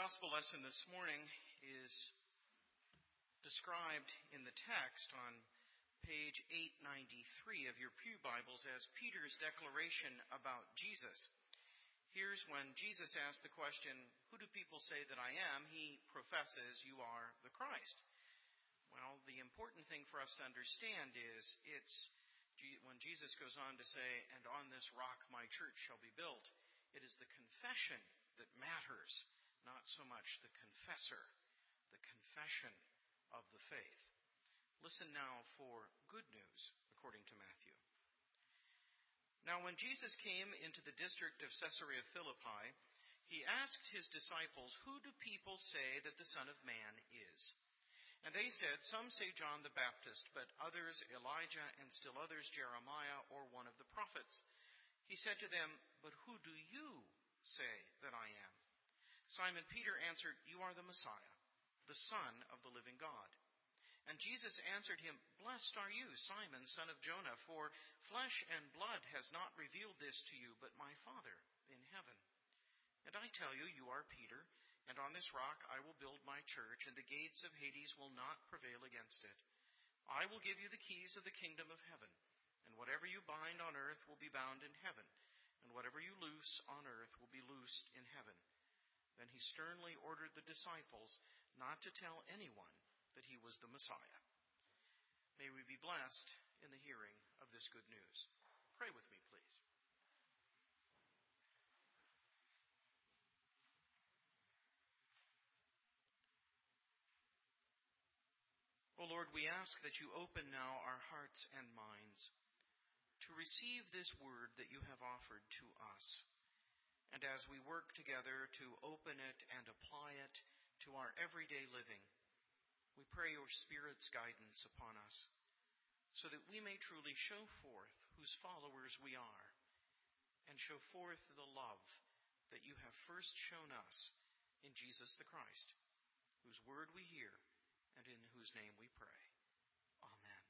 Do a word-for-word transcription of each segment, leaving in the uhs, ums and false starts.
gospel lesson this morning is described in the text on page eight ninety-three of your Pew Bibles as Peter's declaration about Jesus. Here's when Jesus asked the question, "Who do people say that I am?" He professes, "You are the Christ." Well, the important thing for us to understand is it's when Jesus goes on to say, "And on this rock my church shall be built," it is the confession that matters, not so much the confessor, the confession of the faith. Listen now for good news according to Matthew. Now when Jesus came into the district of Caesarea Philippi, he asked his disciples, "Who do people say that the Son of Man is?" And they said, "Some say John the Baptist, but others Elijah, and still others Jeremiah or one of the prophets." He said to them, "But who do you say that I am?" Simon Peter answered, "You are the Messiah, the Son of the living God." And Jesus answered him, "Blessed are you, Simon, son of Jonah, for flesh and blood has not revealed this to you, but my Father in heaven. And I tell you, you are Peter, and on this rock I will build my church, and the gates of Hades will not prevail against it. I will give you the keys of the kingdom of heaven, and whatever you bind on earth will be bound in heaven, and whatever you loose on earth will be loosed in heaven." Then he sternly ordered the disciples not to tell anyone that he was the Messiah. May we be blessed in the hearing of this good news. Pray with me, please. O Lord, we ask that you open now our hearts and minds to receive this word that you have offered to us. And as we work together to open it and apply it to our everyday living, we pray your Spirit's guidance upon us, so that we may truly show forth whose followers we are, and show forth the love that you have first shown us in Jesus the Christ, whose word we hear and in whose name we pray. Amen.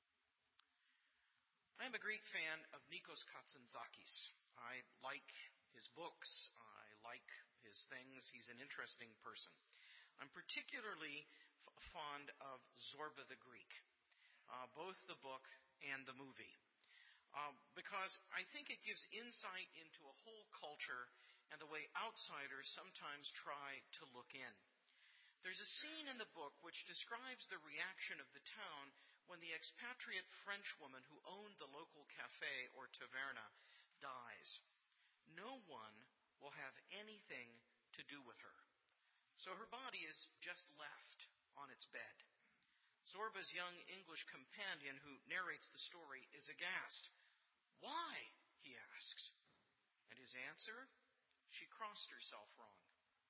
I am a great fan of Nikos Kazantzakis. I like his books. I like his things. He's an interesting person. I'm particularly f- fond of Zorba the Greek, uh, both the book and the movie, uh, because I think it gives insight into a whole culture and the way outsiders sometimes try to look in. There's a scene in the book which describes the reaction of the town when the expatriate Frenchwoman who owned the local cafe or taverna dies. No one will have anything to do with her. So her body is just left on its bed. Zorba's young English companion who narrates the story is aghast. "Why?" he asks. And his answer? She crossed herself wrong.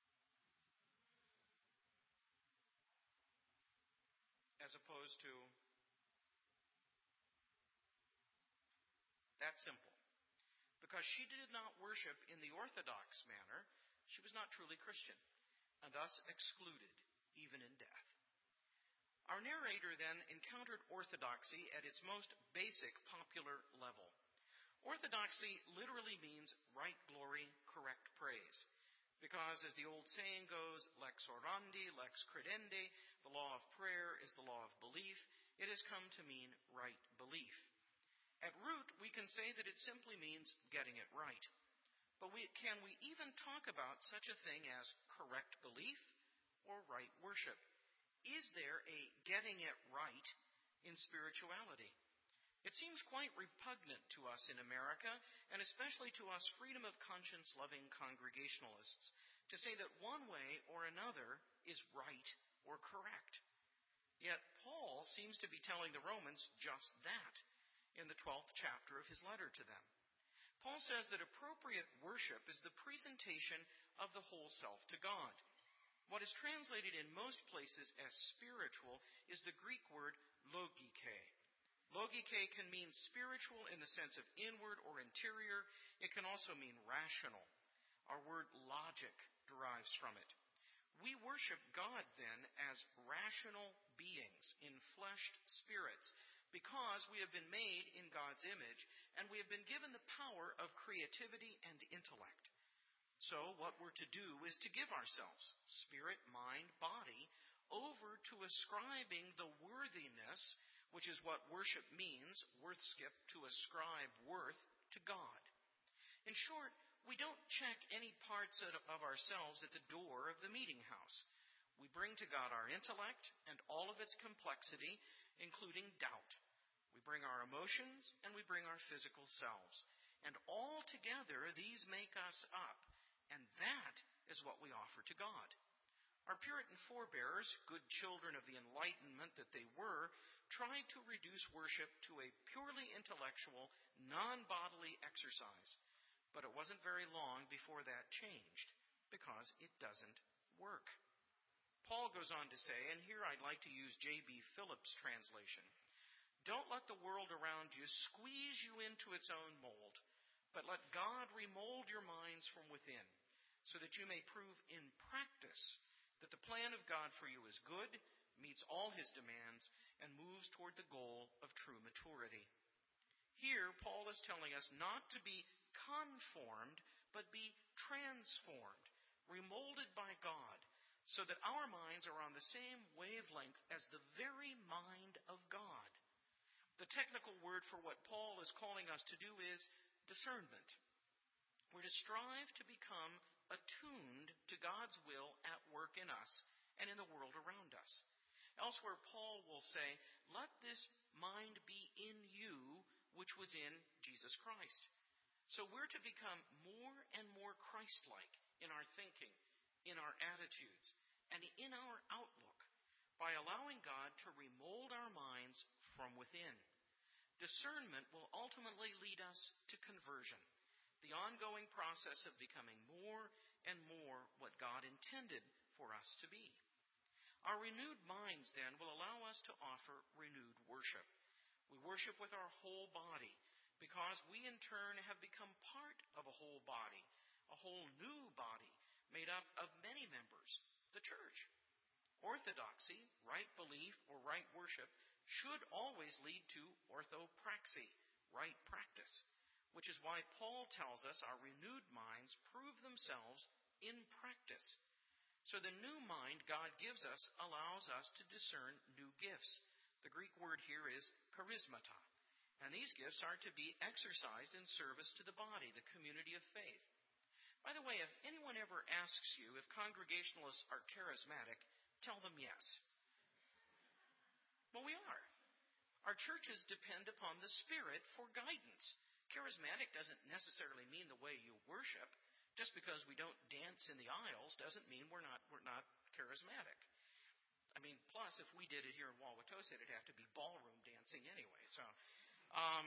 As opposed to, that's simple. Because she did not worship in the Orthodox manner, she was not truly Christian, and thus excluded, even in death. Our narrator then encountered orthodoxy at its most basic popular level. Orthodoxy literally means right glory, correct praise. Because, as the old saying goes, lex orandi, lex credendi, the law of prayer is the law of belief, it has come to mean right belief. At root, we can say that it simply means getting it right. But we, can we even talk about such a thing as correct belief or right worship? Is there a getting it right in spirituality? It seems quite repugnant to us in America, and especially to us freedom of conscience-loving Congregationalists, to say that one way or another is right or correct. Yet Paul seems to be telling the Romans just that in the twelfth chapter of his letter to them. Paul says that appropriate worship is the presentation of the whole self to God. What is translated in most places as spiritual is the Greek word logike. Logike can mean spiritual in the sense of inward or interior. It can also mean rational. Our word logic derives from it. We worship God then as rational beings, enfleshed spirits, because we have been made in God's image and we have been given the power of creativity and intellect. So what we're to do is to give ourselves, spirit, mind, body, over to ascribing the worthiness, which is what worship means, worthskip, to ascribe worth to God. In short, we don't check any parts of ourselves at the door of the meeting house. We bring to God our intellect and all of its complexity, including doubt. We bring our emotions and we bring our physical selves. And all together, these make us up. And that is what we offer to God. Our Puritan forebears, good children of the Enlightenment that they were, tried to reduce worship to a purely intellectual, non-bodily exercise. But it wasn't very long before that changed, because it doesn't work. Paul goes on to say, and here I'd like to use J B Phillips' translation, "Don't let the world around you squeeze you into its own mold, but let God remold your minds from within, so that you may prove in practice that the plan of God for you is good, meets all His demands, and moves toward the goal of true maturity." Here, Paul is telling us not to be conformed, but be transformed, remolded by God, so that our minds are on the same wavelength as the very mind of God. The technical word for what Paul is calling us to do is discernment. We're to strive to become attuned to God's will at work in us and in the world around us. Elsewhere, Paul will say, "Let this mind be in you, which was in Jesus Christ." So we're to become more and more Christ-like in our thinking, in our attitudes, and in our outlook by allowing God to remold our minds from within. Discernment will ultimately lead us to conversion, the ongoing process of becoming more and more what God intended for us to be. Our renewed minds, then, will allow us to offer renewed worship. We worship with our whole body because we, in turn, have become part of a whole body, a whole new body made up of many members, the church. Orthodoxy, right belief or right worship, should always lead to orthopraxy, right practice, which is why Paul tells us our renewed minds prove themselves in practice. So the new mind God gives us allows us to discern new gifts. The Greek word here is charismata, and these gifts are to be exercised in service to the body, the community of faith. By the way, if anyone ever asks you if Congregationalists are charismatic, tell them yes. Well, we are. Our churches depend upon the Spirit for guidance. Charismatic doesn't necessarily mean the way you worship. Just because we don't dance in the aisles doesn't mean we're not we're not charismatic. I mean, plus, if we did it here in Wauwatosa, it'd have to be ballroom dancing anyway. So, um,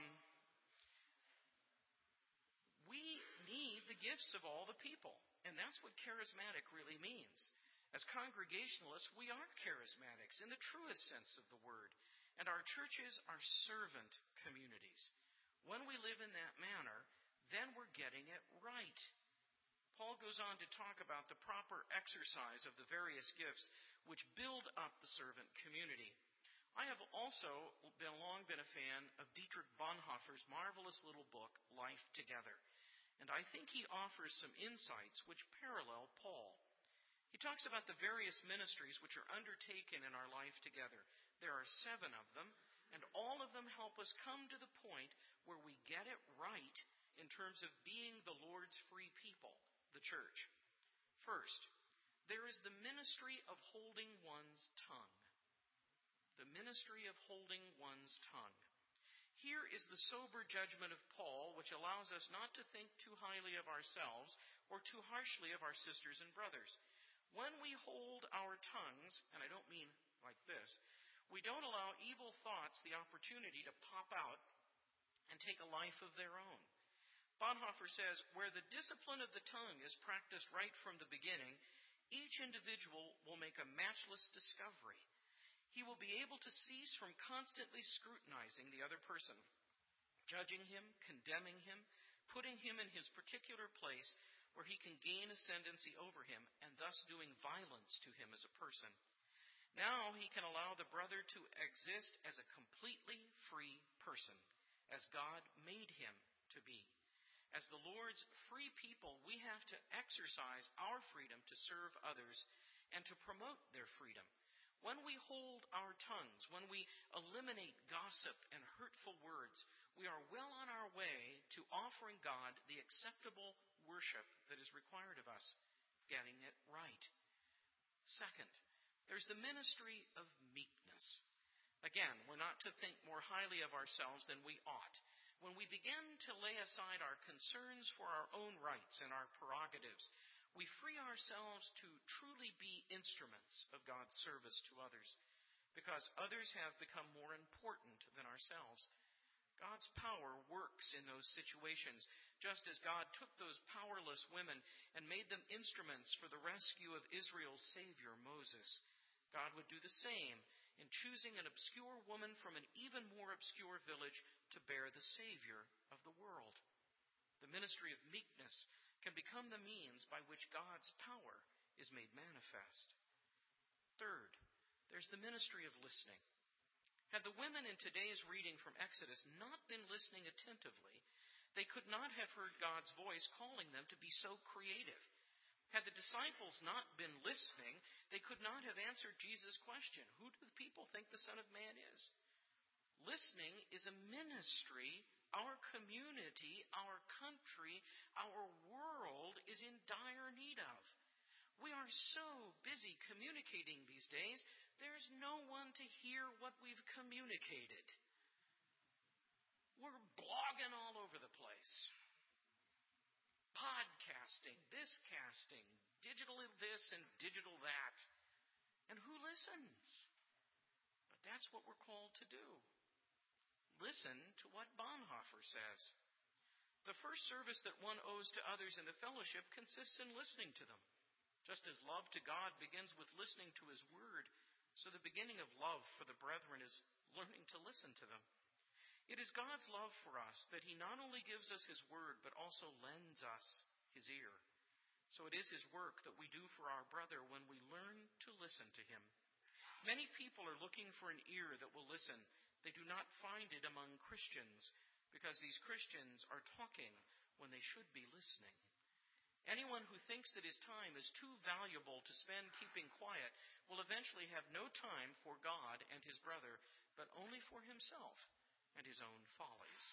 we need the gifts of all the people, and that's what charismatic really means. As Congregationalists, we are charismatics in the truest sense of the word, and our churches are servant communities. When we live in that manner, then we're getting it right. Paul goes on to talk about the proper exercise of the various gifts which build up the servant community. I have also been long been a fan of Dietrich Bonhoeffer's marvelous little book, Life Together. And I think he offers some insights which parallel Paul. He talks about the various ministries which are undertaken in our life together. There are seven of them, and all of them help us come to the point where we get it right in terms of being the Lord's free people, the church. First, there is the ministry of holding one's tongue. The ministry of holding one's tongue. Here is the sober judgment of Paul, which allows us not to think too highly of ourselves or too harshly of our sisters and brothers. When we hold our tongues, and I don't mean like this, we don't allow evil thoughts the opportunity to pop out and take a life of their own. Bonhoeffer says, where the discipline of the tongue is practiced right from the beginning, each individual will make a matchless discovery. He will be able to cease from constantly scrutinizing the other person, judging him, condemning him, putting him in his particular place where he can gain ascendancy over him, and thus doing violence to him as a person. Now he can allow the brother to exist as a completely free person, as God made him to be. As the Lord's free people, we have to exercise our freedom to serve others and to promote their freedom. When we hold our tongues, when we eliminate gossip and hurtful words, we are well on our way to offering God the acceptable worship that is required of us, getting it right. Second, there's the ministry of meekness. Again, we're not to think more highly of ourselves than we ought. When we begin to lay aside our concerns for our own rights and our prerogatives, we free ourselves to truly be instruments of God's service to others, because others have become more important than ourselves. God's power works in those situations, just as God took those powerless women and made them instruments for the rescue of Israel's Savior, Moses. God would do the same in choosing an obscure woman from an even more obscure village to bear the Savior of the world. The ministry of meekness can become the means by which God's power is made manifest. Third, there's the ministry of listening. Had the women in today's reading from Exodus not been listening attentively, they could not have heard God's voice calling them to be so creative. Had the disciples not been listening, they could not have answered Jesus' question, who do the people think the Son of Man is? Listening is a ministry our community, our country, our world is in dire need of. We are so busy communicating these days, there's no one to hear what we've communicated. We're blogging all over the place. Podcasting, this casting, digital this and digital that. And who listens? But that's what we're called to do. Listen to what Bonhoeffer says. The first service that one owes to others in the fellowship consists in listening to them. Just as love to God begins with listening to His Word, so the beginning of love for the brethren is learning to listen to them. It is God's love for us that He not only gives us His Word, but also lends us His ear. So it is His work that we do for our brother when we learn to listen to Him. Many people are looking for an ear that will listen. They do not find it among Christians because these Christians are talking when they should be listening. Anyone who thinks that his time is too valuable to spend keeping quiet will eventually have no time for God and his brother, but only for himself and his own follies.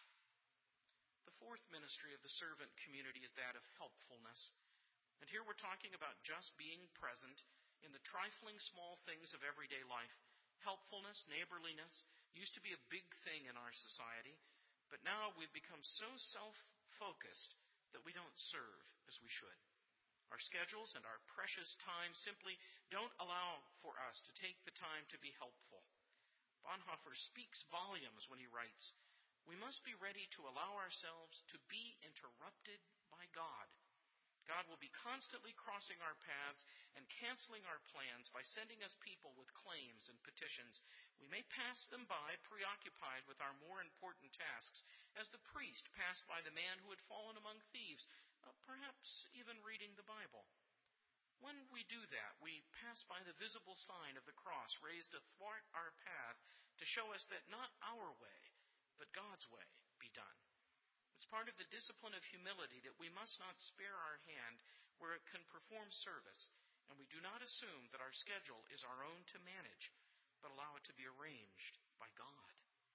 The fourth ministry of the servant community is that of helpfulness. And here we're talking about just being present in the trifling small things of everyday life. Helpfulness, neighborliness used to be a big thing in our society, but now we've become so self-focused that we don't serve as we should. Our schedules and our precious time simply don't allow for us to take the time to be helpful. Bonhoeffer speaks volumes when he writes, "We must be ready to allow ourselves to be interrupted by God. God will be constantly crossing our paths and canceling our plans by sending us people with claims and petitions. We may pass them by, preoccupied with our more important tasks, as the priest passed by the man who had fallen among thieves, uh, perhaps even reading the Bible. When we do that, we pass by the visible sign of the cross raised athwart our path to show us that not our way, but God's way be done. It's part of the discipline of humility that we must not spare our hand where it can perform service, and we do not assume that our schedule is our own to manage, but allow it to be arranged by God."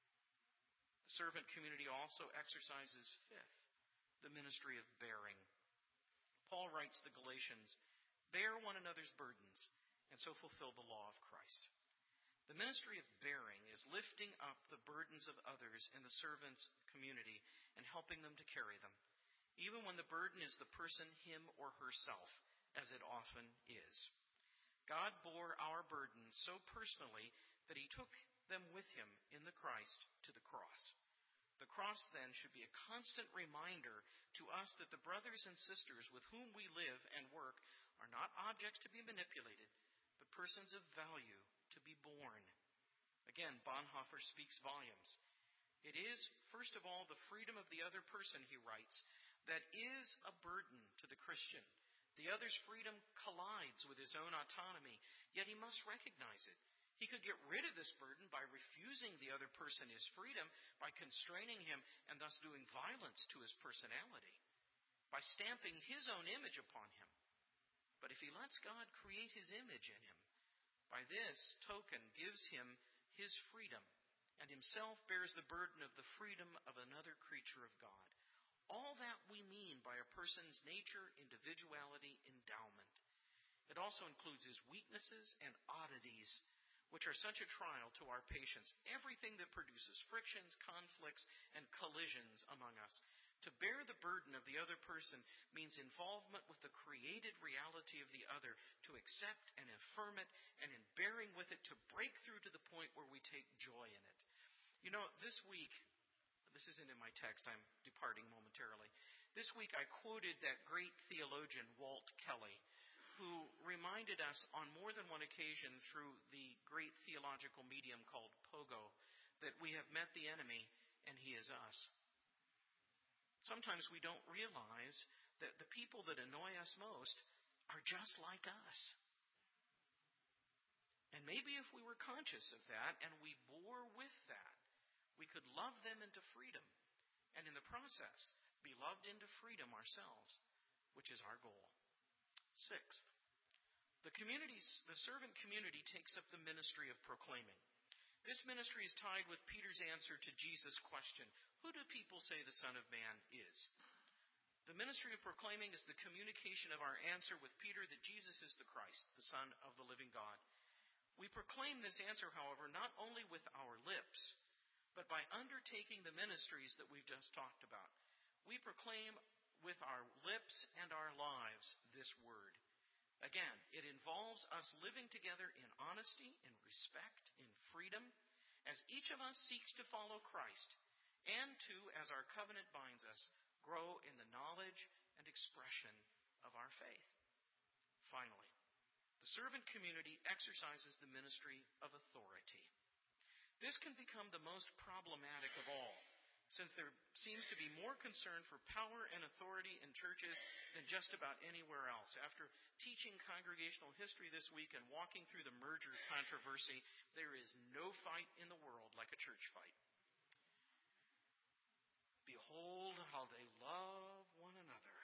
The servant community also exercises, fifth, the ministry of bearing. Paul writes to the Galatians, "Bear one another's burdens, and so fulfill the law of Christ." The ministry of bearing is lifting up the burdens of others in the servant's community and helping them to carry them, even when the burden is the person, him or herself, as it often is. God bore our burdens so personally that He took them with Him in the Christ to the cross. The cross, then, should be a constant reminder to us that the brothers and sisters with whom we live and work are not objects to be manipulated, but persons of value to be born. Again, Bonhoeffer speaks volumes. It is, first of all, the freedom of the other person, he writes, that is a burden to the Christian. The other's freedom collides with his own autonomy, yet he must recognize it. He could get rid of this burden by refusing the other person his freedom, by constraining him and thus doing violence to his personality. by stamping his own image upon him. But if he lets God create his image in him, by this token gives him his freedom, and himself bears the burden of the freedom of another creature of God. All that we mean by a person's nature, individuality, endowment. It also includes his weaknesses and oddities, which are such a trial to our patience. Everything that produces frictions, conflicts, and collisions among us. To bear the burden of the other person means involvement with the created reality of the other, to accept and affirm it, and in bearing with it, to break through to the point where we take joy in it. You know, this week, this isn't in my text, I'm departing momentarily. This week I quoted that great theologian, Walt Kelly, who reminded us on more than one occasion through the great theological medium called Pogo that we have met the enemy and he is us. Sometimes we don't realize that the people that annoy us most are just like us. And maybe if we were conscious of that and we bore with that, we could love them into freedom, and in the process, be loved into freedom ourselves, which is our goal. Sixth, the community's, the servant community takes up the ministry of proclaiming. This ministry is tied with Peter's answer to Jesus' question, who do people say the Son of Man is? The ministry of proclaiming is the communication of our answer with Peter that Jesus is the Christ, the Son of the living God. We proclaim this answer, however, not only with our lips, but by undertaking the ministries that we've just talked about. We proclaim with our lips and our lives this word. Again, it involves us living together in honesty, in respect, in freedom, as each of us seeks to follow Christ, and to, as our covenant binds us, grow in the knowledge and expression of our faith. Finally, the servant community exercises the ministry of authority. This can become the most problematic of all, since there seems to be more concern for power and authority in churches than just about anywhere else. After teaching congregational history this week and walking through the merger controversy, there is no fight in the world like a church fight. Behold how they love one another,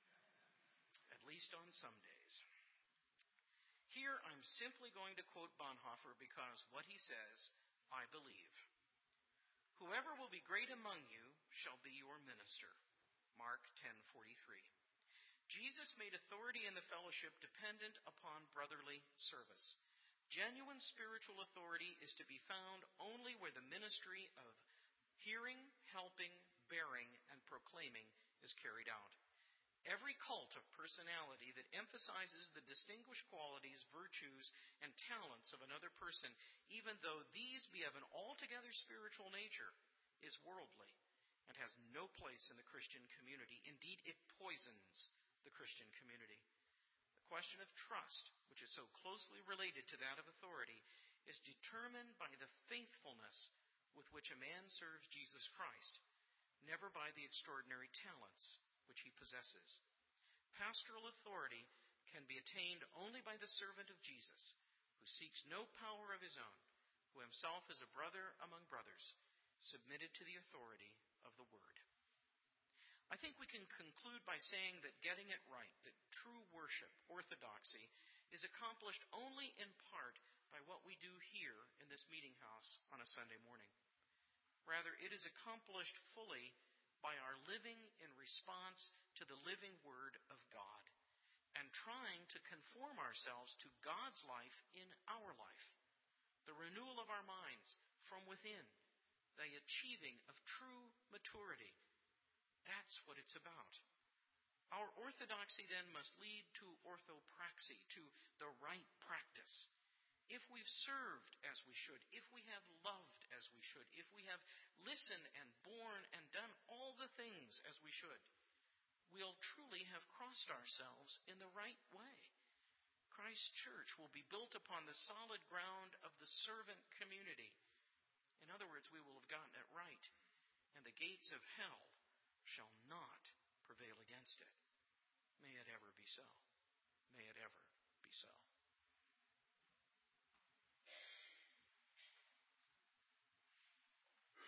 at least on some days. Here I'm simply going to quote Bonhoeffer because what he says, I believe. Whoever will be great among you shall be your minister. Mark ten forty-three. Jesus made authority in the fellowship dependent upon brotherly service. Genuine spiritual authority is to be found only where the ministry of hearing, helping, bearing, and proclaiming is carried out. Every cult of personality that emphasizes the distinguished qualities, virtues, and talents of another person, even though these be of an altogether spiritual nature, is worldly and has no place in the Christian community. Indeed, it poisons the Christian community. The question of trust, which is so closely related to that of authority, is determined by the faithfulness with which a man serves Jesus Christ, never by the extraordinary talents which he possesses. Pastoral authority can be attained only by the servant of Jesus, who seeks no power of his own, who himself is a brother among brothers, submitted to the authority of the Word. I think we can conclude by saying that getting it right, that true worship, orthodoxy, is accomplished only in part by what we do here in this meeting house on a Sunday morning. Rather, it is accomplished fully by our living in response to the living Word of God and trying to conform ourselves to God's life in our life. The renewal of our minds from within, the achieving of true maturity. That's what it's about. Our orthodoxy then must lead to orthopraxy, to the right practice. If we've served as we should, if we have loved as we should, if we have listened and borne and done all the things as we should, we'll truly have crossed ourselves in the right way. Christ's church will be built upon the solid ground of the servant community. In other words, we will have gotten it right, and the gates of hell shall not prevail against it. May it ever be so. May it ever be so.